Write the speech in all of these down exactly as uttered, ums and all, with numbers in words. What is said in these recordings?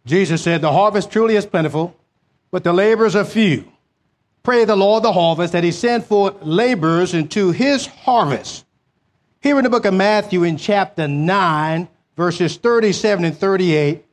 Jesus said, the harvest truly is plentiful, but the laborers are few. Pray the Lord of the harvest that he send forth laborers into his harvest. Here in the book of Matthew in chapter nine, verses thirty-seven and thirty-eight,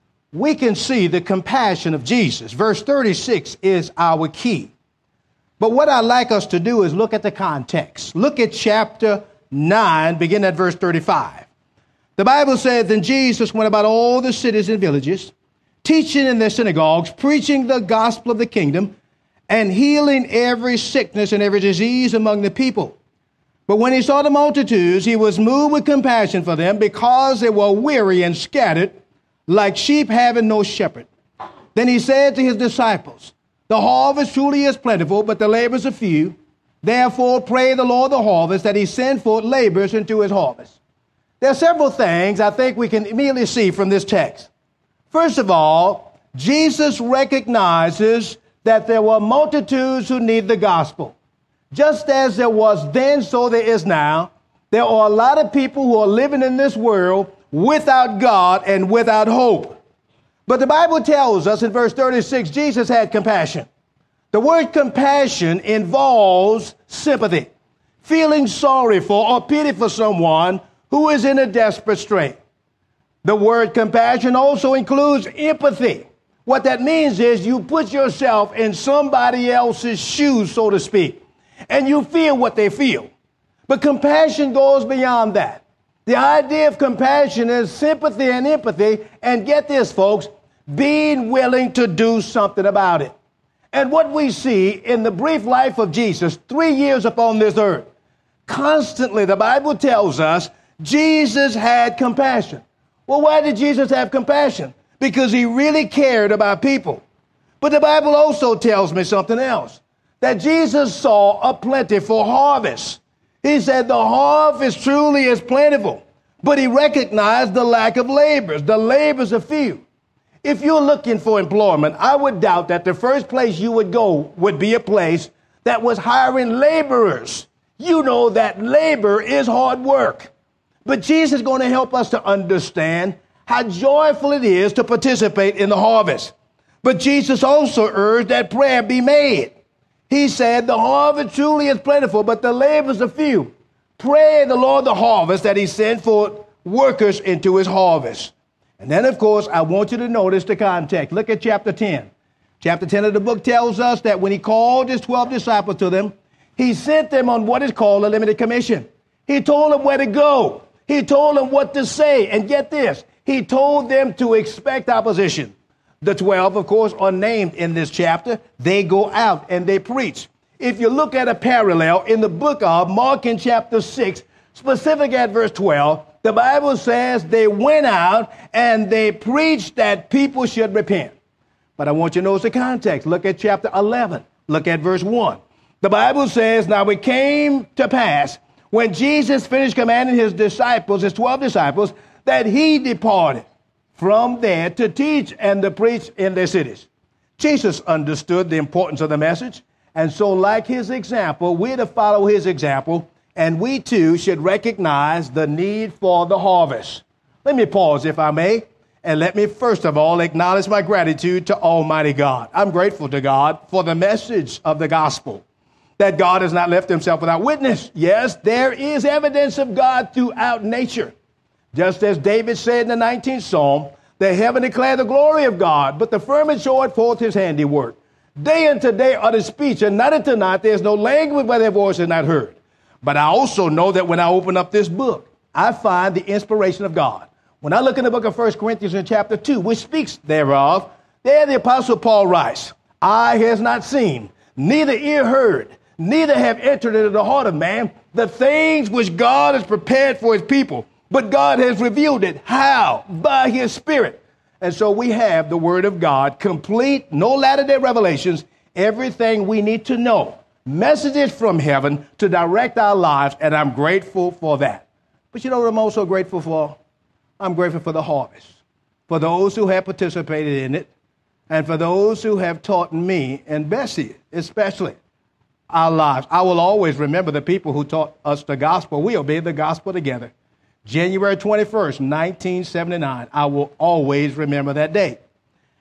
we can see the compassion of Jesus. Verse thirty-six is our key. But what I'd like us to do is look at the context. Look at chapter nine, begin at verse thirty-five. The Bible says, then Jesus went about all the cities and villages, teaching in their synagogues, preaching the gospel of the kingdom, and healing every sickness and every disease among the people. But when he saw the multitudes, he was moved with compassion for them because they were weary and scattered like sheep having no shepherd. Then he said to his disciples, the harvest truly is plentiful, but the laborers are few. Therefore, pray the Lord of the harvest that he send forth laborers into his harvest. There are several things I think we can immediately see from this text. First of all, Jesus recognizes that there were multitudes who need the gospel. Just as there was then, so there is now. There are a lot of people who are living in this world without God and without hope. But the Bible tells us in verse thirty-six, Jesus had compassion. The word compassion involves sympathy, feeling sorry for or pity for someone who is in a desperate strait. The word compassion also includes empathy. What that means is you put yourself in somebody else's shoes, so to speak, and you feel what they feel. But compassion goes beyond that. The idea of compassion is sympathy and empathy, and get this, folks, being willing to do something about it. And what we see in the brief life of Jesus, three years upon this earth, constantly the Bible tells us Jesus had compassion. Well, why did Jesus have compassion? Because he really cared about people. But the Bible also tells me something else, that Jesus saw a plentiful harvest. He said the harvest truly is plentiful, but he recognized the lack of laborers. The laborers are few. If you're looking for employment, I would doubt that the first place you would go would be a place that was hiring laborers. You know that labor is hard work. But Jesus is going to help us to understand how joyful it is to participate in the harvest. But Jesus also urged that prayer be made. He said, the harvest truly is plentiful, but the laborers are few. Pray the Lord of the harvest that he send forth workers into his harvest. And then, of course, I want you to notice the context. Look at chapter ten. Chapter ten of the book tells us that when he called his twelve disciples to them, he sent them on what is called a limited commission. He told them where to go. He told them what to say. And get this, he told them to expect opposition. The twelve, of course, are named in this chapter. They go out and they preach. If you look at a parallel in the book of Mark in chapter six, specific at verse twelve, the Bible says they went out and they preached that people should repent. But I want you to notice the context. Look at chapter eleven. Look at verse one. The Bible says, now it came to pass when Jesus finished commanding his disciples, his twelve disciples, that he departed from there to teach and to preach in their cities. Jesus understood the importance of the message. And so like his example, we're to follow his example. And we too should recognize the need for the harvest. Let me pause, if I may, and let me first of all acknowledge my gratitude to Almighty God. I'm grateful to God for the message of the gospel, that God has not left himself without witness. Yes, there is evidence of God throughout nature. Just as David said in the nineteenth Psalm, the heaven declare the glory of God, but the firmament showeth forth his handiwork. Day unto day are the speech, and night unto night there is no language where their voice is not heard. But I also know that when I open up this book, I find the inspiration of God. When I look in the book of First Corinthians in chapter two, which speaks thereof, there the Apostle Paul writes, eye has not seen, neither ear heard, neither have entered into the heart of man the things which God has prepared for his people. But God has revealed it. How? By his Spirit. And so we have the Word of God, complete, no latter-day revelations, everything we need to know. Messages from heaven to direct our lives, and I'm grateful for that. But you know what I'm also grateful for? I'm grateful for the harvest, for those who have participated in it, and for those who have taught me, and Bessie especially, our lives. I will always remember the people who taught us the gospel. We obeyed the gospel together. January twenty-first, nineteen seventy-nine. I will always remember that day.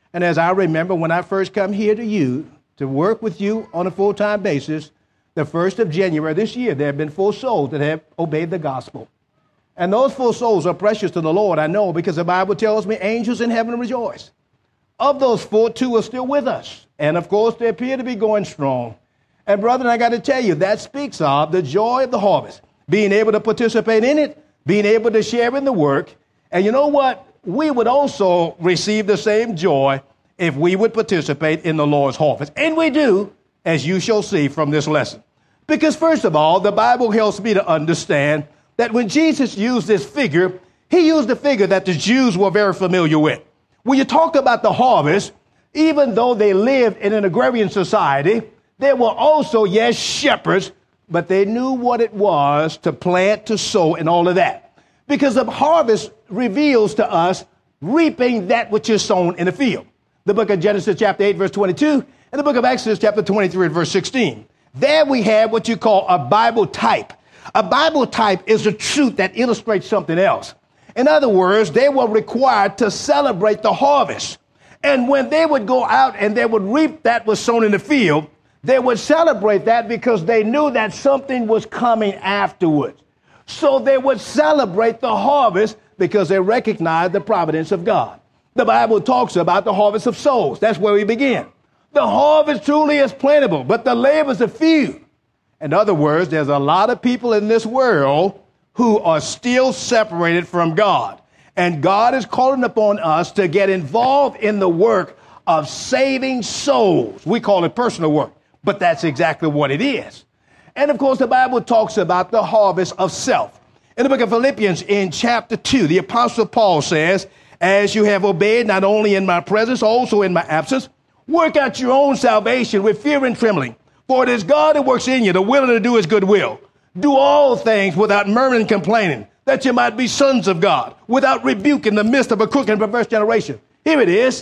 And as I remember when I first come here to you, to work with you on a full-time basis, the first of January this year, there have been four souls that have obeyed the gospel. And those four souls are precious to the Lord, I know, because the Bible tells me angels in heaven rejoice. Of those four, two are still with us. And of course, they appear to be going strong. And brethren, I got to tell you, that speaks of the joy of the harvest, being able to participate in it, being able to share in the work. And you know what? We would also receive the same joy if we would participate in the Lord's harvest. And we do, as you shall see from this lesson. Because first of all, the Bible helps me to understand that when Jesus used this figure, he used a figure that the Jews were very familiar with. When you talk about the harvest, even though they lived in an agrarian society, there were also, yes, shepherds, but they knew what it was to plant, to sow, and all of that. Because the harvest reveals to us reaping that which is sown in the field. The book of Genesis chapter eight, verse twenty-two, and the book of Exodus chapter twenty-three, verse sixteen. There we have what you call a Bible type. A Bible type is a truth that illustrates something else. In other words, they were required to celebrate the harvest. And when they would go out and they would reap that was sown in the field, they would celebrate that because they knew that something was coming afterwards. So they would celebrate the harvest because they recognized the providence of God. The Bible talks about the harvest of souls. That's where we begin. The harvest truly is plentiful, but the labors are few. In other words, there's a lot of people in this world who are still separated from God. And God is calling upon us to get involved in the work of saving souls. We call it personal work, but that's exactly what it is. And of course, the Bible talks about the harvest of self. In the book of Philippians, in chapter two, the Apostle Paul says, as you have obeyed not only in my presence, also in my absence, work out your own salvation with fear and trembling. For it is God who works in you, the willing to do his good will. Do all things without murmuring and complaining, that you might be sons of God, without rebuke in the midst of a crooked and perverse generation. Here it is,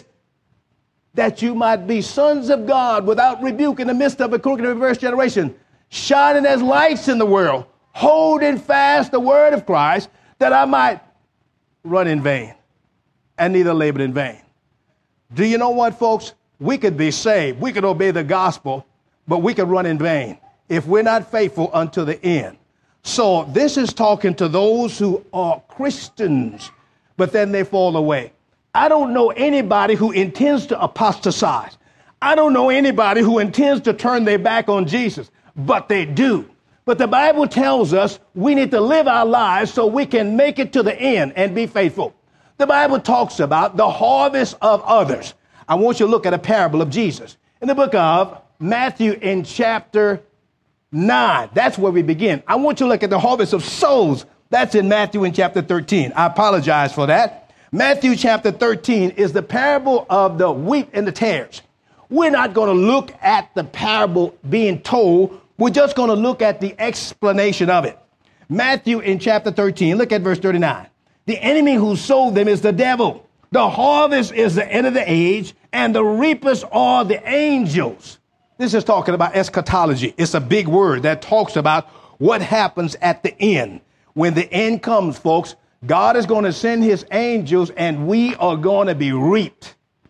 that you might be sons of God, without rebuke in the midst of a crooked and perverse generation, shining as lights in the world, holding fast the word of Christ, that I might run in vain and neither labor in vain. Do you know what, folks? We could be saved. We could obey the gospel, but we could run in vain if we're not faithful unto the end. So this is talking to those who are Christians, but then they fall away. I don't know anybody who intends to apostatize. I don't know anybody who intends to turn their back on Jesus, but they do. But the Bible tells us we need to live our lives so we can make it to the end and be faithful. The Bible talks about the harvest of others. I want you to look at a parable of Jesus. In the book of Matthew in chapter nine, that's where we begin. I want you to look at the harvest of souls. That's in Matthew in chapter thirteen. I apologize for that. Matthew chapter thirteen is the parable of the wheat and the tares. We're not going to look at the parable being told. We're just going to look at the explanation of it. Matthew in chapter thirteen, look at verse thirty-nine. The enemy who sowed them is the devil. The harvest is the end of the age, and the reapers are the angels. This is talking about eschatology. It's a big word that talks about what happens at the end. When the end comes, folks, God is going to send his angels, and we are going to be reaped.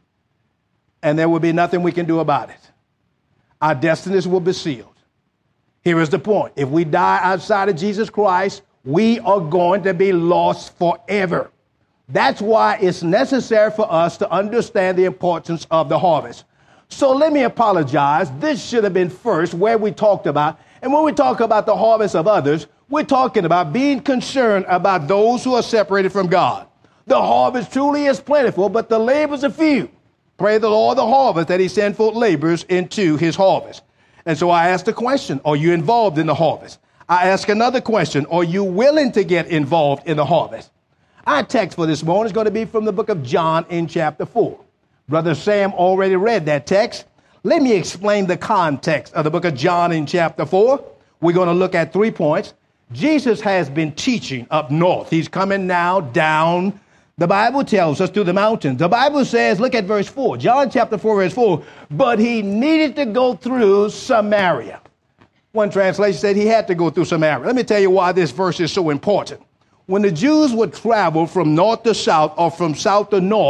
And there will be nothing we can do about it. Our destinies will be sealed. Here is the point. If we die outside of Jesus Christ, we are going to be lost forever. That's why it's necessary for us to understand the importance of the harvest. So let me apologize. This should have been first where we talked about. And when we talk about the harvest of others, we're talking about being concerned about those who are separated from God. The harvest truly is plentiful, but the labors are few. Pray the Lord the harvest that he send forth laborers into his harvest. And so I ask the question, are you involved in the harvest? I ask another question, are you willing to get involved in the harvest? Our text for this morning is going to be from the book of John in chapter four. Brother Sam already read that text. Let me explain the context of the book of John in chapter four. We're going to look at three points. Jesus has been teaching up north. He's coming now down. The Bible tells us through the mountains. The Bible says, look at verse four, John chapter four, verse four, but he needed to go through Samaria. One translation said he had to go through Samaria. Let me tell you why this verse is so important. When the Jews would travel from north to south or from south to north,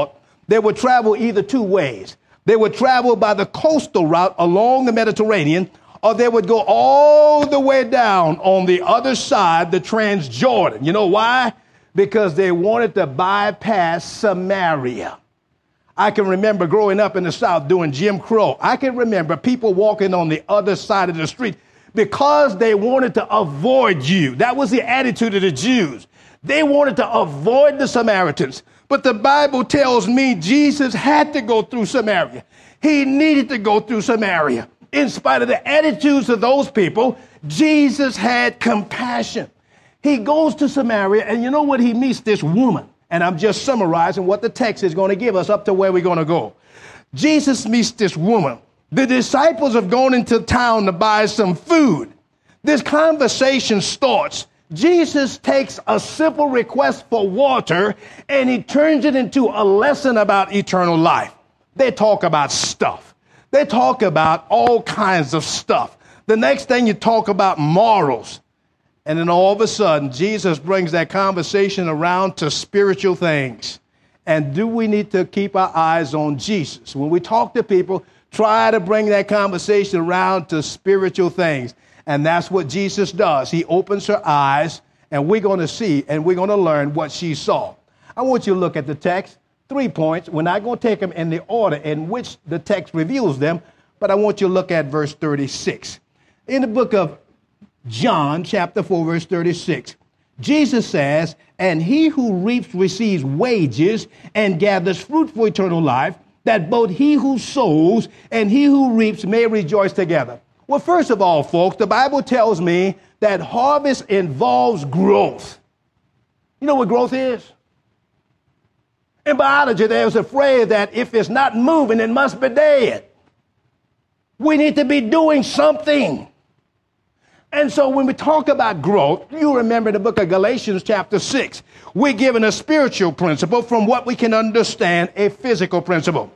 They would travel either two ways. They would travel by the coastal route along the Mediterranean, or they would go all the way down on the other side, the Transjordan. You know why? Because they wanted to bypass Samaria. I can remember growing up in the South doing Jim Crow. I can remember people walking on the other side of the street because they wanted to avoid you. That was the attitude of the Jews. They wanted to avoid the Samaritans. But the Bible tells me Jesus had to go through Samaria. He needed to go through Samaria. In spite of the attitudes of those people, Jesus had compassion. He goes to Samaria, and you know what? He meets this woman. And I'm just summarizing what the text is going to give us up to where we're going to go. Jesus meets this woman. The disciples have gone into town to buy some food. This conversation starts. Jesus takes a simple request for water and he turns it into a lesson about eternal life. They talk about stuff. They talk about all kinds of stuff. The next thing you talk about morals. And then all of a sudden, Jesus brings that conversation around to spiritual things. And do we need to keep our eyes on Jesus? When we talk to people, try to bring that conversation around to spiritual things. And that's what Jesus does. He opens her eyes, and we're going to see, and we're going to learn what she saw. I want you to look at the text. Three points. We're not going to take them in the order in which the text reveals them, but I want you to look at verse thirty-six. In the book of John, chapter four, verse thirty-six, Jesus says, "And he who reaps receives wages and gathers fruit for eternal life, that both he who sows and he who reaps may rejoice together." Well, first of all, folks, the Bible tells me that harvest involves growth. You know what growth is? In biology, there's a phrase that if it's not moving, it must be dead. We need to be doing something. And so when we talk about growth, you remember the book of Galatians chapter six, we're given a spiritual principle from what we can understand a physical principle.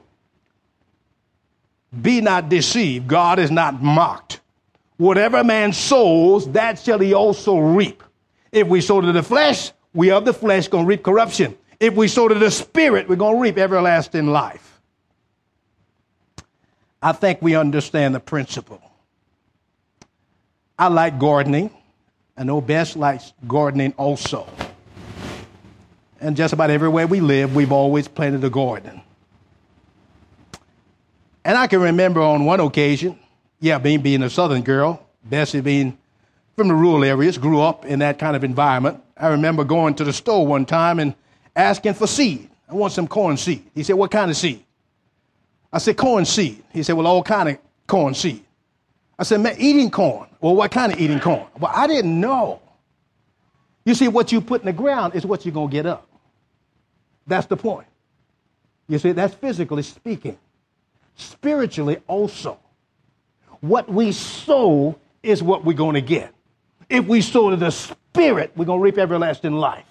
Be not deceived. God is not mocked. Whatever man sows, that shall he also reap. If we sow to the flesh, we of the flesh going to reap corruption. If we sow to the spirit, we're going to reap everlasting life. I think we understand the principle. I like gardening. I know Bess likes gardening also. And just about everywhere we live, we've always planted a garden. And I can remember on one occasion, yeah, being, being a southern girl, Bessie being from the rural areas, grew up in that kind of environment. I remember going to the store one time and asking for seed. I want some corn seed. He said, "What kind of seed?" I said, "Corn seed." He said, "Well, all kind of corn seed." I said, "Man, eating corn." "Well, what kind of eating corn?" Well, I didn't know. You see, what you put in the ground is what you're going to get up. That's the point. You see, that's physically speaking. Spiritually also. What we sow is what we're going to get. If we sow to the spirit, we're going to reap everlasting life.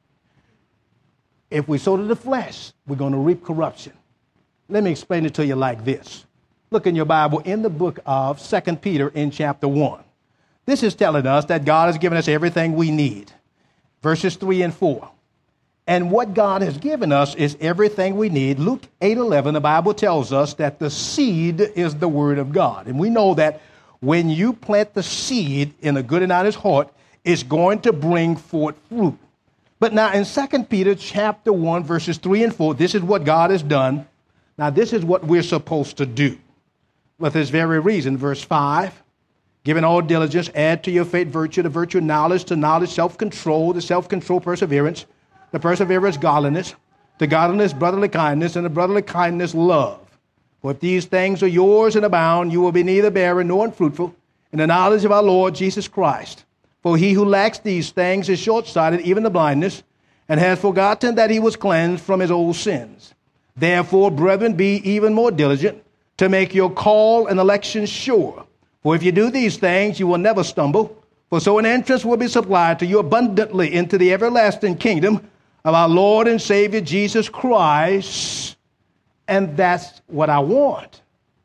If we sow to the flesh, we're going to reap corruption. Let me explain it to you like this. Look in your Bible in the book of Second Peter in chapter one. This is telling us that God has given us everything we need. Verses three and four. And what God has given us is everything we need. Luke eight eleven, the Bible tells us that the seed is the word of God. And we know that when you plant the seed in a good and honest heart, it's going to bring forth fruit. But now in Second Peter chapter one, verses three and four, this is what God has done. Now this is what we're supposed to do. For this very reason, verse five, "Giving all diligence, add to your faith virtue, to virtue knowledge, to knowledge self-control, to self-control perseverance, the perseverance, godliness, to godliness, brotherly kindness, and the brotherly kindness, love. For if these things are yours and abound, you will be neither barren nor unfruitful in the knowledge of our Lord Jesus Christ. For he who lacks these things is short-sighted, even to blindness, and has forgotten that he was cleansed from his old sins. Therefore, brethren, be even more diligent to make your call and election sure. For if you do these things, you will never stumble. For so an entrance will be supplied to you abundantly into the everlasting kingdom of our Lord and Savior Jesus Christ." And that's what I want.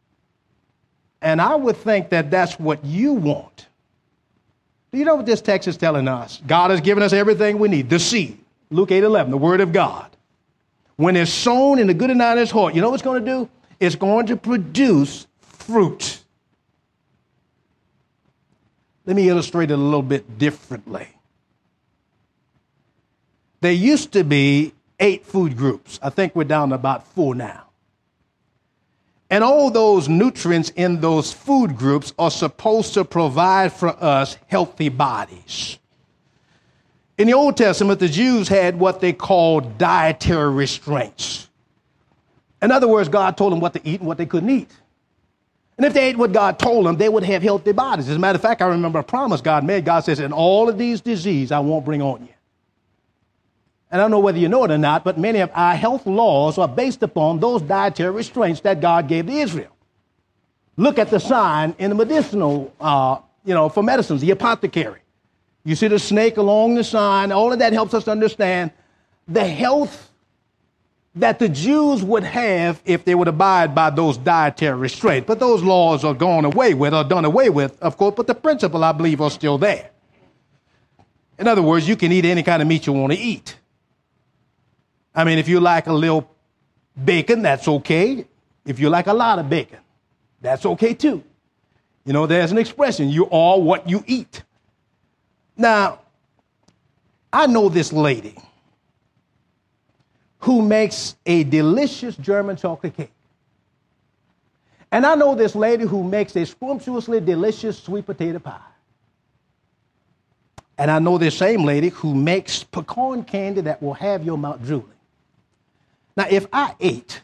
And I would think that that's what you want. Do you know what this text is telling us? God has given us everything we need. The seed, Luke eight eleven, the word of God. when it's sown in the good and honest heart, you know what it's going to do? It's going to produce fruit. Let me illustrate it a little bit differently. There used to be eight food groups. I think we're down to about four now. And all those nutrients in those food groups are supposed to provide for us healthy bodies. In the Old Testament, the Jews had what they called dietary restraints. In other words, God told them what to eat and what they couldn't eat. And if they ate what God told them, they would have healthy bodies. As a matter of fact, I remember a promise God made. God says, "And all of these diseases I won't bring on you." And I don't know whether you know it or not, but many of our health laws are based upon those dietary restraints that God gave to Israel. Look at the sign in the medicinal, uh, you know, for medicines, the apothecary. You see the snake along the sign. All of that helps us understand the health that the Jews would have if they would abide by those dietary restraints. But those laws are gone away with, or done away with, of course, but the principle, I believe, are still there. In other words, you can eat any kind of meat you want to eat. I mean, if you like a little bacon, that's okay. If you like a lot of bacon, that's okay too. You know, there's an expression, you are what you eat. Now, I know this lady who makes a delicious German chocolate cake. And I know this lady who makes a scrumptiously delicious sweet potato pie. And I know this same lady who makes pecan candy that will have your mouth drooling. Now, if I ate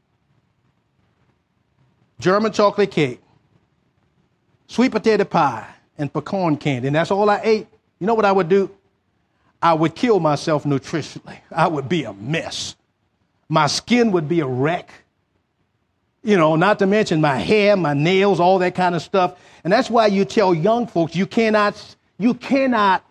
German chocolate cake, sweet potato pie, and pecan candy, and that's all I ate, you know what I would do? I would kill myself nutritionally. I would be a mess. My skin would be a wreck. You know, not to mention my hair, my nails, all that kind of stuff. And that's why you tell young folks you cannot, you cannot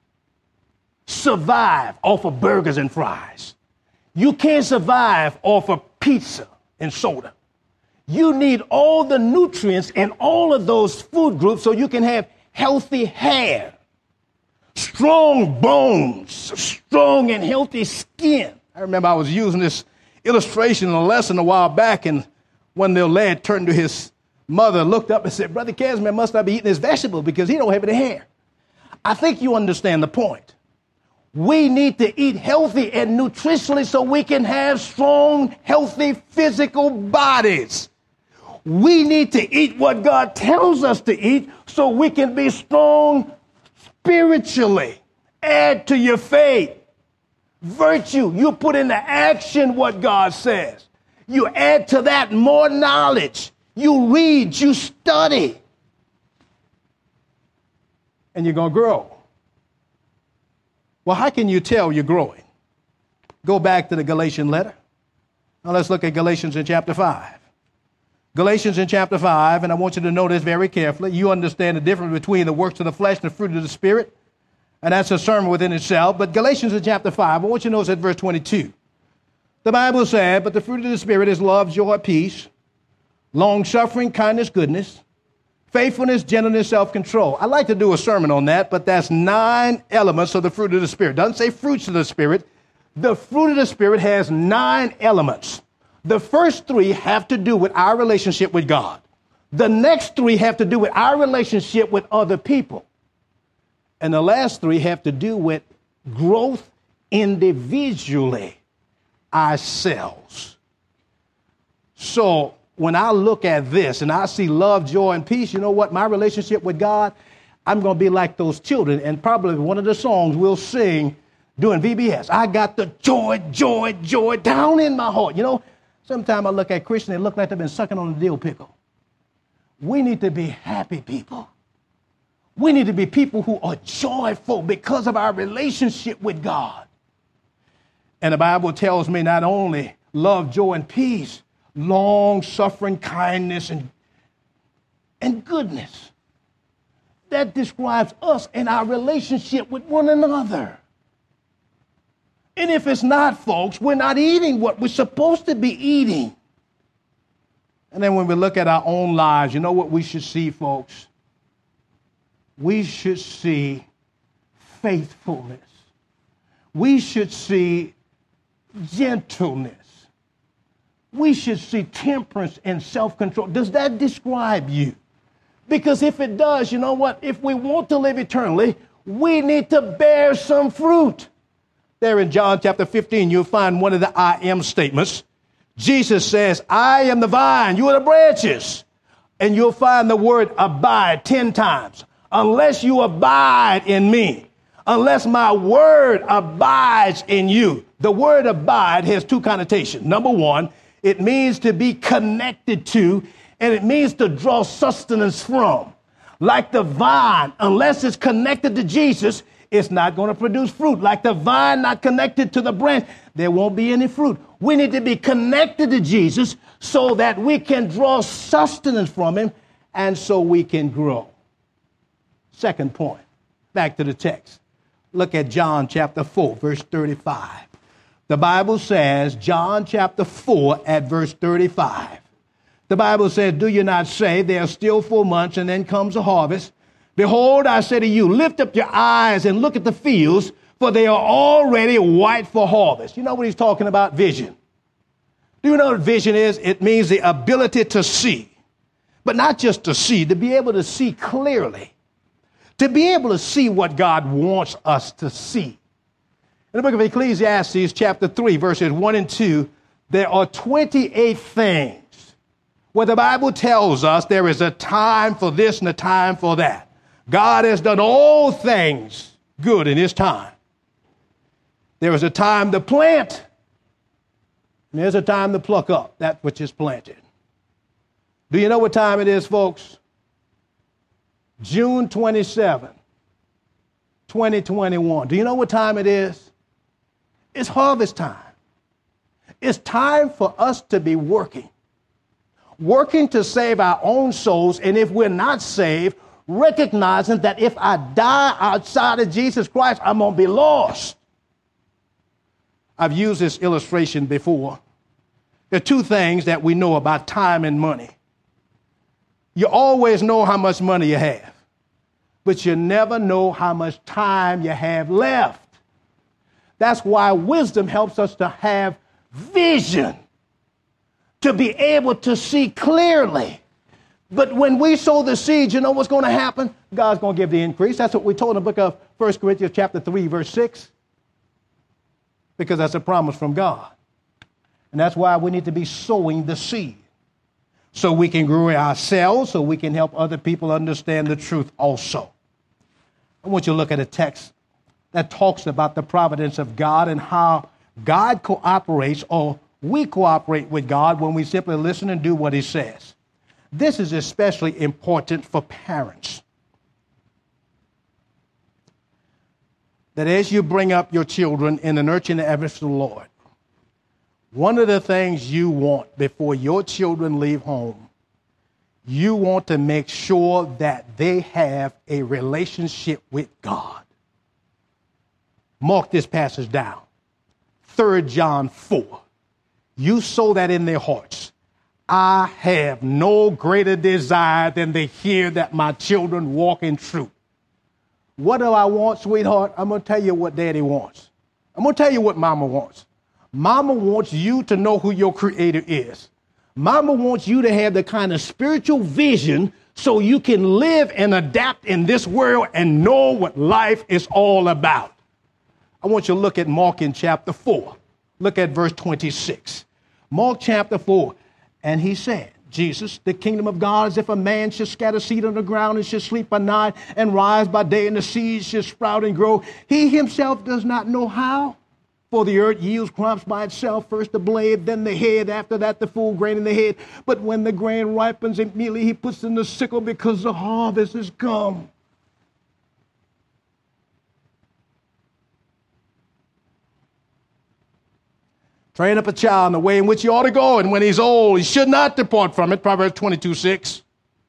survive off of burgers and fries. You can't survive off of pizza and soda. You need all the nutrients in all of those food groups so you can have healthy hair, strong bones, strong and healthy skin. I remember I was using this illustration in a lesson a while back, and one little lad turned to his mother, looked up and said, "Brother Casimir must not be eating his vegetables because he don't have any hair." I think you understand the point. We need to eat healthy and nutritionally so we can have strong, healthy physical bodies. We need to eat what God tells us to eat so we can be strong spiritually. Add to your faith. Virtue. You put into action what God says. You add to that more knowledge. You read, you study. And you're going to grow. Well, how can you tell you're growing? Go back to the Galatian letter. Now let's look at Galatians in chapter five. Galatians in chapter five, and I want you to know this very carefully. You understand the difference between the works of the flesh and the fruit of the Spirit, and that's a sermon within itself. But Galatians in chapter five, I want you to notice at verse twenty-two. The Bible said, "But the fruit of the Spirit is love, joy, peace, long-suffering, kindness, goodness, faithfulness, gentleness, self-control." I like to do a sermon on that, but that's nine elements of the fruit of the Spirit. It doesn't say fruits of the Spirit. The fruit of the Spirit has nine elements. The first three have to do with our relationship with God. The next three have to do with our relationship with other people. And the last three have to do with growth individually, ourselves. So when I look at this and I see love, joy, and peace, you know what? My relationship with God, I'm going to be like those children. And probably one of the songs we'll sing during V B S. I got the joy, joy, joy down in my heart. You know, sometimes I look at Christians, they look like they've been sucking on a dill pickle. We need to be happy people. We need to be people who are joyful because of our relationship with God. And the Bible tells me not only love, joy, and peace, long-suffering, kindness, and, and goodness. That describes us and our relationship with one another. And if it's not, folks, we're not eating what we're supposed to be eating. And then when we look at our own lives, you know what we should see, folks? We should see faithfulness. We should see gentleness. We should see temperance and self-control. Does that describe you? Because if it does, you know what? If we want to live eternally, we need to bear some fruit. There in John chapter fifteen, you'll find one of the I am statements. Jesus says, I am the vine, you are the branches. And you'll find the word abide ten times. Unless you abide in me, unless my word abides in you. The word abide has two connotations. Number one, it means to be connected to, and it means to draw sustenance from. Like the vine, unless it's connected to Jesus, it's not going to produce fruit. Like the vine not connected to the branch, there won't be any fruit. We need to be connected to Jesus so that we can draw sustenance from him and so we can grow. Second point, back to the text. Look at John chapter four, verse thirty-five. The Bible says, John chapter four at verse thirty-five. The Bible says, do you not say there are still four months and then comes a harvest? Behold, I say to you, lift up your eyes and look at the fields, for they are already white for harvest. You know what he's talking about? Vision. Do you know what vision is? It means the ability to see, but not just to see, to be able to see clearly, to be able to see what God wants us to see. In the book of Ecclesiastes, chapter three, verses one and two, there are twenty-eight things where the Bible tells us there is a time for this and a time for that. God has done all things good in his time. There is a time to plant, and there's a time to pluck up that which is planted. Do you know what time it is, folks? June twenty-seventh, twenty twenty-one. Do you know what time it is? It's harvest time. It's time for us to be working. Working to save our own souls, and if we're not saved, recognizing that if I die outside of Jesus Christ, I'm going to be lost. I've used this illustration before. There are two things that we know about time and money. You always know how much money you have, but you never know how much time you have left. That's why wisdom helps us to have vision, to be able to see clearly. But when we sow the seed, you know what's going to happen? God's going to give the increase. That's what we told in the book of First Corinthians chapter three, verse six, because that's a promise from God. And that's why we need to be sowing the seed, so we can grow ourselves, so we can help other people understand the truth also. I want you to look at a text that talks about the providence of God and how God cooperates, or we cooperate with God when we simply listen and do what he says. This is especially important for parents. That as you bring up your children in the nurture and the efforts of the Lord, one of the things you want before your children leave home, you want to make sure that they have a relationship with God. Mark this passage down. Third John four. You sow that in their hearts. I have no greater desire than to hear that my children walk in truth. What do I want, sweetheart? I'm going to tell you what daddy wants. I'm going to tell you what mama wants. Mama wants you to know who your creator is. Mama wants you to have the kind of spiritual vision so you can live and adapt in this world and know what life is all about. I want you to look at Mark in chapter four. Look at verse twenty-six. Mark chapter four. And he said, Jesus, the kingdom of God is if a man should scatter seed on the ground and should sleep by night and rise by day, and the seed should sprout and grow. He himself does not know how. For the earth yields crops by itself, first the blade, then the head, after that the full grain in the head. But when the grain ripens, immediately he puts in the sickle because the harvest is come. Train up a child in the way in which he ought to go, and when he's old, he should not depart from it. Proverbs twenty-two, six.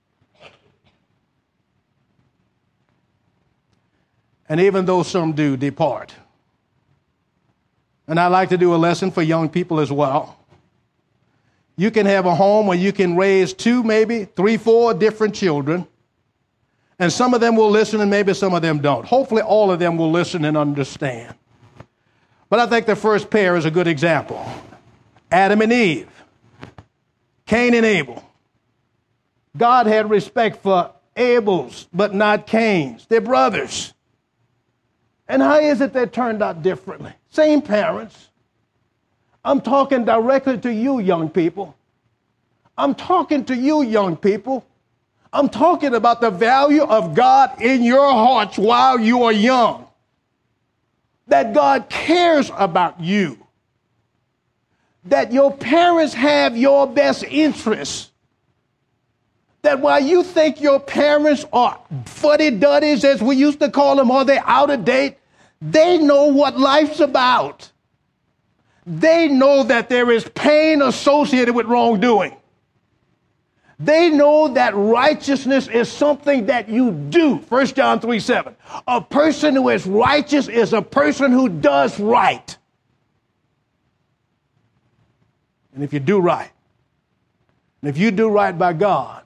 And even though some do depart. And I like to do a lesson for young people as well. You can have a home where you can raise two, maybe three, four different children. And some of them will listen and maybe some of them don't. Hopefully all of them will listen and understand. But I think the first pair is a good example. Adam and Eve, Cain and Abel. God had respect for Abel's, but not Cain's. They're brothers. And how is it they turned out differently? Same parents. I'm talking directly to you, young people. I'm talking to you, young people. I'm talking about the value of God in your hearts while you are young. That God cares about you. That your parents have your best interests. That while you think your parents are fuddy-duddies, as we used to call them, or they're out of date, they know what life's about. They know that there is pain associated with wrongdoing. They know that righteousness is something that you do. First John three seven. A person who is righteous is a person who does right. And if you do right, and if you do right by God,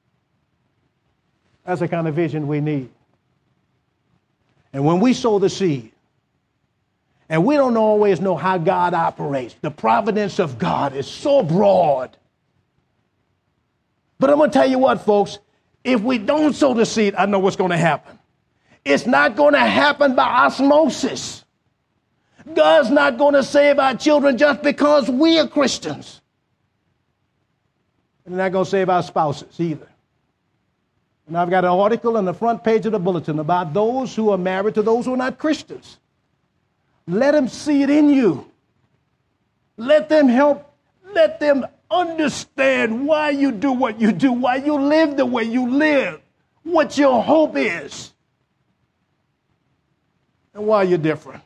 that's the kind of vision we need. And when we sow the seed, and we don't always know how God operates, the providence of God is so broad. But I'm going to tell you what, folks, if we don't sow the seed, I know what's going to happen. It's not going to happen by osmosis. God's not going to save our children just because we are Christians. And they're not going to save our spouses either. And I've got an article on the front page of the bulletin about those who are married to those who are not Christians. Let them see it in you. Let them help. Let them understand why you do what you do, why you live the way you live, what your hope is, and why you're different.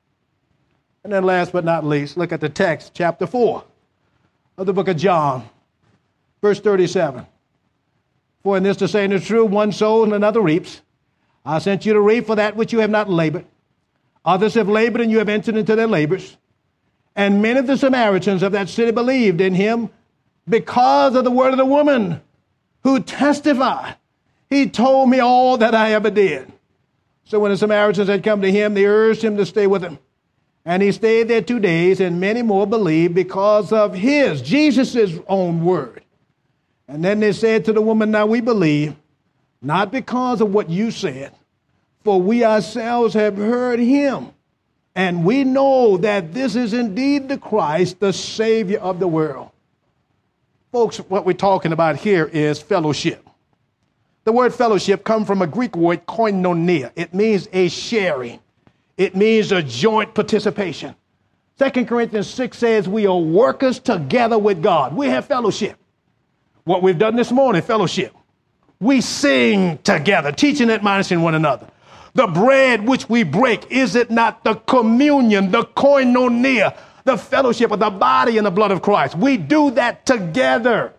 And then last but not least, look at the text, chapter four of the book of John, verse thirty-seven. For in this the saying is true, one sows and another reaps. I sent you to reap for that which you have not labored. Others have labored and you have entered into their labors. And many of the Samaritans of that city believed in him because of the word of the woman who testified. He told me all that I ever did. So when the Samaritans had come to him, they urged him to stay with them. And he stayed there two days, and many more believed because of his, Jesus' own word. And then they said to the woman, now we believe, not because of what you said, for we ourselves have heard him. And we know that this is indeed the Christ, the Savior of the world. Folks, what we're talking about here is fellowship. The word fellowship comes from a Greek word, koinonia. It means a sharing. It means a joint participation. Second Corinthians six says we are workers together with God. We have fellowship. What we've done this morning, fellowship. We sing together, teaching and admonishing one another. The bread which we break, is it not the communion, the koinonia, the fellowship of the body and the blood of Christ? We do that together.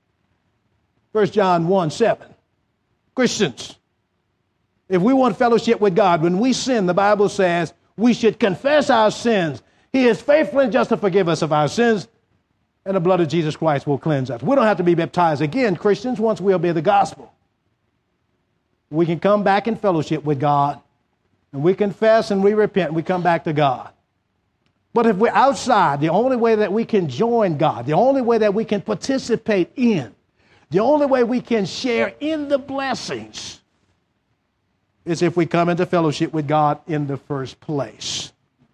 First John one seven. Christians, if we want fellowship with God, when we sin, the Bible says we should confess our sins. He is faithful and just to forgive us of our sins, and the blood of Jesus Christ will cleanse us. We don't have to be baptized again, Christians, once we obey the gospel. We can come back in fellowship with God, and we confess and we repent, and we come back to God. But if we're outside, the only way that we can join God, the only way that we can participate in, the only way we can share in the blessings is if we come into fellowship with God in the first place.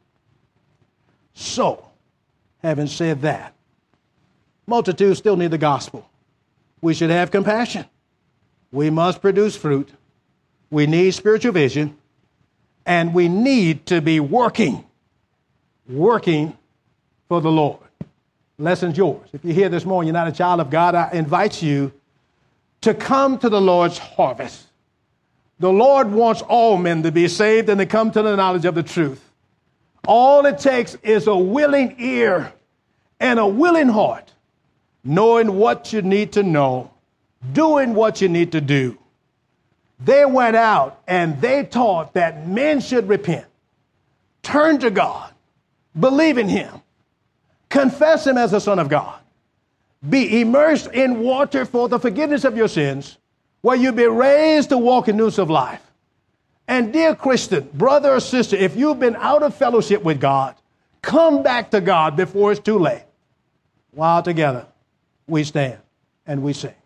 So, having said that, multitudes still need the gospel. We should have compassion. We must produce fruit. We need spiritual vision. And we need to be working, working for the Lord. Lesson's yours. If you're here this morning, you're not a child of God, I invite you to come to the Lord's harvest. The Lord wants all men to be saved and to come to the knowledge of the truth. All it takes is a willing ear and a willing heart, knowing what you need to know, doing what you need to do. They went out and they taught that men should repent, turn to God, believe in him, confess him as the Son of God, be immersed in water for the forgiveness of your sins, where you be raised to walk in newness of life. And dear Christian, brother or sister, if you've been out of fellowship with God, Come back to God before it's too late. While together we stand and we sing.